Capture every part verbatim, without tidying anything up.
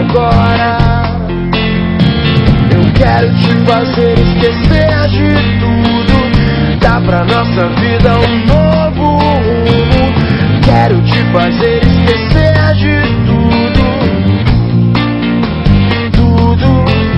agora. Eu quero te fazer esquecer de tudo, dar pra nossa vida um novo rumo. Quero te fazer esquecer de tudo, tudo.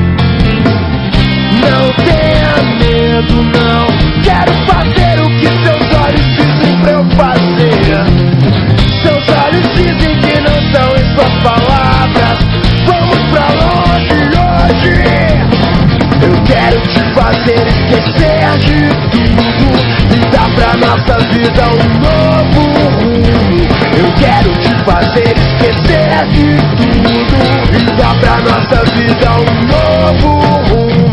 Não tenha medo, não. Quero fazer o que seus olhos dizem pra eu fazer. Seus olhos dizem que não são em suas palavras. Vamos pra longe hoje. Eu quero te fazer esquecer de tudo e dar pra nossa vida um novo rumo. Eu quero te fazer esquecer de tudo e dar pra nossa vida um novo rumo.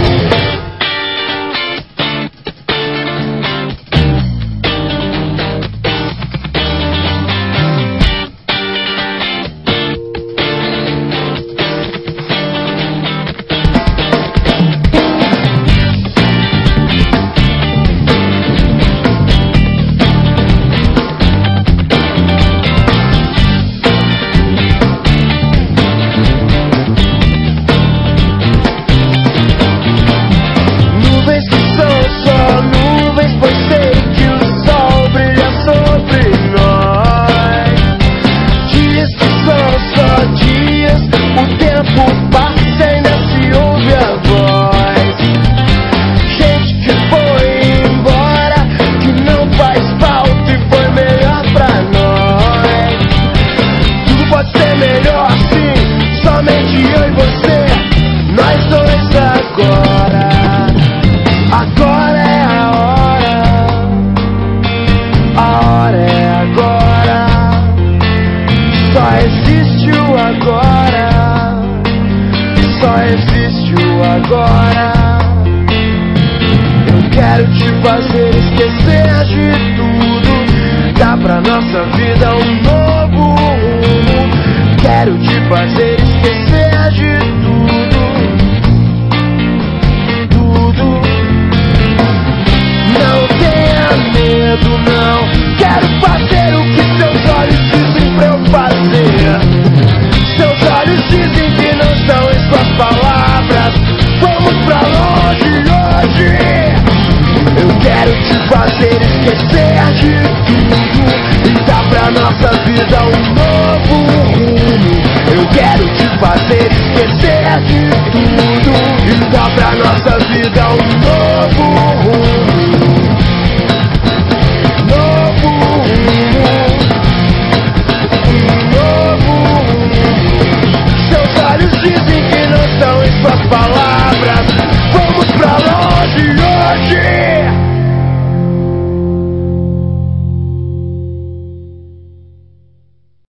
Só existe o agora, só existe o agora. Eu quero te fazer esquecer de tudo, dar pra nossa vida um novo rumo. Quero te fazer esquecer de tudo, tudo. Não tenha medo, não. Quero fazer o que seus olhos dizem pra eu fazer. Seus olhos dizem que não estão em suas palavras. Vamos pra longe hoje. Eu quero te fazer esquecer de tudo e dar pra nossa vida um novo rumo. Eu quero te fazer esquecer de tudo e dar pra nossa vida um novo rumo.